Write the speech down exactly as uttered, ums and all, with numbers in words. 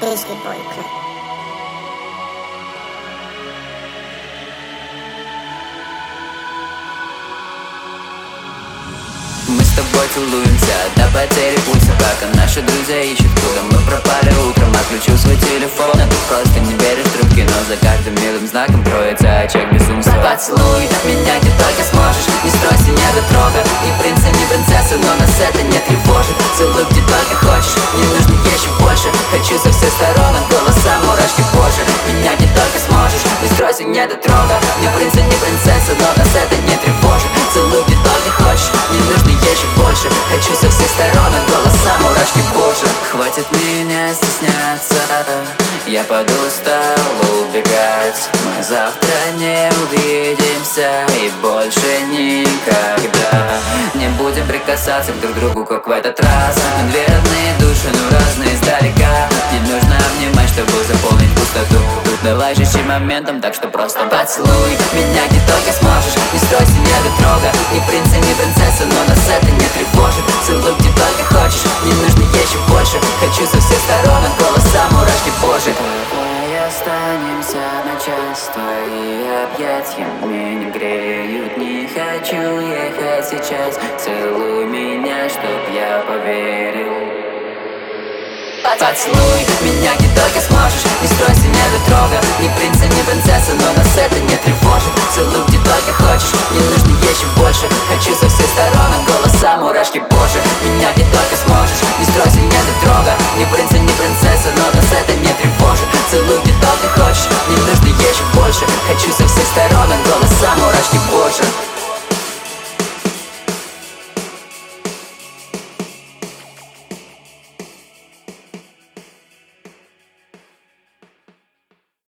Песня только. Мы с тобой целуемся до потери пульса, пока наши друзья ищут, куда мы пропали утром. Отключил свой телефон, а ты просто не берешь трубки, но за каждым милым знаком кроется очаг безумства. Поцелуй меня где только сможешь, не стройся, не дотрога, ни принца, ни принцессы, но нас это не тревожит. Целуй где только хочешь, не нужно еще больше. Хочу со всех сторон, от голоса мурашки кожи. Меня где только сможешь, не стройся, не дотрога, ни принца, ни принцессы, но нас это не тревожит. Целуй где только хочешь, не нужно еще больше. Хочу со всех сторон, от голоса мурашки кожи. Хватит меня стесняться, я пойду устал убегать. Мы завтра не увидимся и больше никогда не будем прикасаться к друг другу, как в этот раз. Мы две родные души, но разные издалека. Не нужно обнимать, чтобы заполнить пустоту. Тут давай жить моментом, так что просто поцелуй меня где только сможешь. Не стройся, не дотрога, ни принца, ни принцессы, но нас это не тревожит. Целуй где только хочешь, не нужно еще больше. Хочу со всех сторон, от голоса мурашки позже. Давай останемся на час, твои объятия меня греют. Не хочу ехать сейчас, целуй меня, чтоб я поверил. Поцелуй меня где только сможешь, не стройся, не дотрога, ни принца, ни принцессы, но нас это не тревожит. Целуй где только хочешь, не нужно еще больше. Хочу со всех сторон, от голоса мурашки позже. Меня где только сможешь, не стройся, не дотрога, ни принца,